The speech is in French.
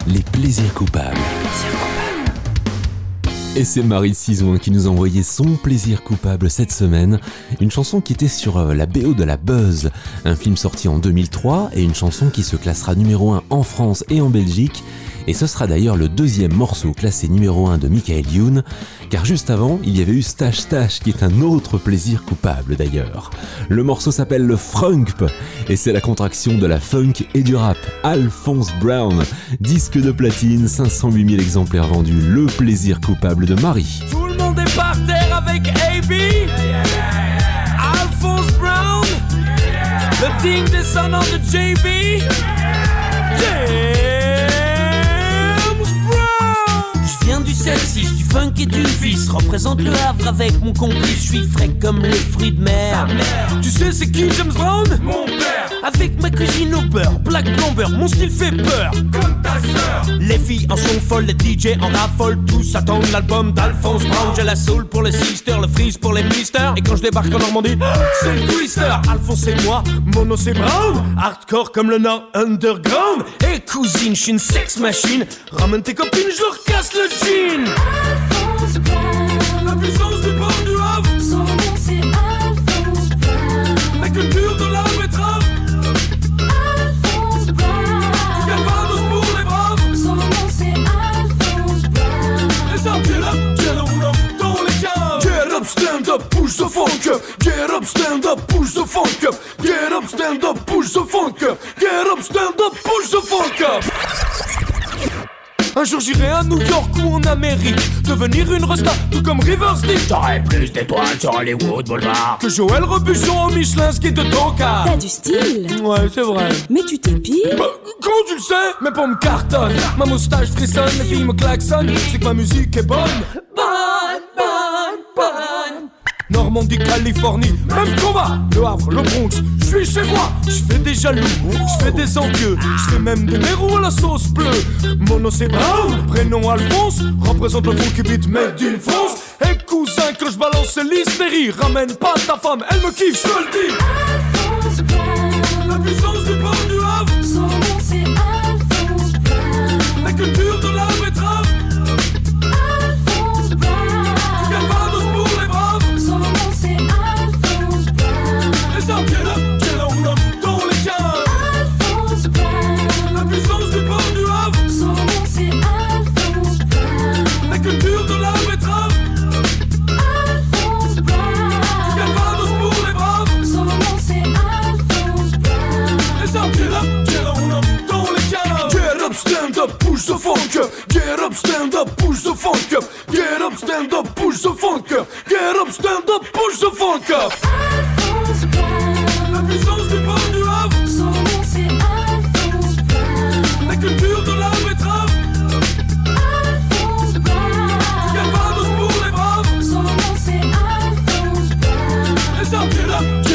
les plaisirs coupables. Et c'est Marie Cizoin qui nous a envoyé son plaisir coupable cette semaine, une chanson qui était sur la BO de La Buzz, un film sorti en 2003 et une chanson qui se classera numéro 1 en France et en Belgique. Et ce sera d'ailleurs le deuxième morceau classé numéro 1 de Michael Youn, car juste avant, il y avait eu Stache Stache, qui est un autre plaisir coupable d'ailleurs. Le morceau s'appelle le Frunk, et c'est la contraction de la funk et du rap. Alphonse Brown, disque de platine, 508 000 exemplaires vendus, le plaisir coupable de Marie. Tout le monde est par terre avec AB, Alphonse Brown, le digne descendant de JB, Je viens du 7-6, du funk et du vice. Représente le Havre avec mon complice. Je suis frais comme les fruits de mer. Tu sais c'est qui James Brown? Mon père. Avec ma cuisine au beurre, Black Bomber, mon style fait peur. Comme ta sœur. Les filles en sont folles, les DJ en raffolent. Tous attendent l'album d'Alphonse Brown. J'ai la soul pour les sisters, le freeze pour les misters. Et quand je débarque en Normandie, c'est le twister. Alphonse et moi, Mono c'est Brown. Hardcore comme le Nord underground. Et cousine, je suis une sex machine. Ramène tes copines, je leur casse le jean. Alphonse Brown, La puissance du port du Havre. son nom c'est Alphonse Brown. La culture de la betterave. Alphonse Brown, Calvados pour les braves. son nom c'est Alphonse Brown. Les armes, get up, dans les caves. Get up, stand up, push the funk up. Get up, stand up, push the funk up. Get up, stand up, push the funk up. Get up, stand up, push the funk up. Un jour j'irai à New York ou en Amérique, devenir une resta, tout comme Rivers Deep. J'aurai plus d'étoiles sur Hollywood Boulevard que Joël Robuchon au Michelin ski de Tonka. T'as du style, Ouais, c'est vrai. mais tu t'épiles. Bah, comment tu le sais? Mes pommes cartonnent, ma moustache frissonne, les filles me klaxonnent. C'est que ma musique est bonne. Bonne, bonne, bonne. Normandie, Californie, même combat. Le Havre, le Bronx, je suis chez moi. Je fais des jaloux, je fais des envieux. Je fais même des mérous à la sauce bleue. Mon nom c'est Brown, prénom Alphonse. Représente le funky beat made in France. Et cousin, quand je balance l'hystérie, ramène pas ta femme, elle me kiffe, je te le dis. Alphonse Brown, La puissance du port du Havre. son nom c'est Alphonse Brown. La culture de la betterave. Alphonse Brown, Calvados pour les braves. son nom c'est Alphonse Brown. Les armes, get up, dans les caves. Alphonse Brown, La puissance du port du Havre. son nom c'est Alphonse Brown. La culture de la betterave. Alphonse Brown, Calvados pour les braves. son nom c'est Alphonse Brown. Les armes, get up, dans les caves. Get up, stand up, push the funk up. Get up, stand up, push the funk up. Get up, stand up, push the funk up. Get up, stand up, push the funk up. Alphonse Brown, La puissance du port du Havre. son nom c'est Alphonse Brown. La culture de la betterave. Alphonse Brown, Calvados pour les braves. son nom c'est Alphonse Brown. Les armes, get up,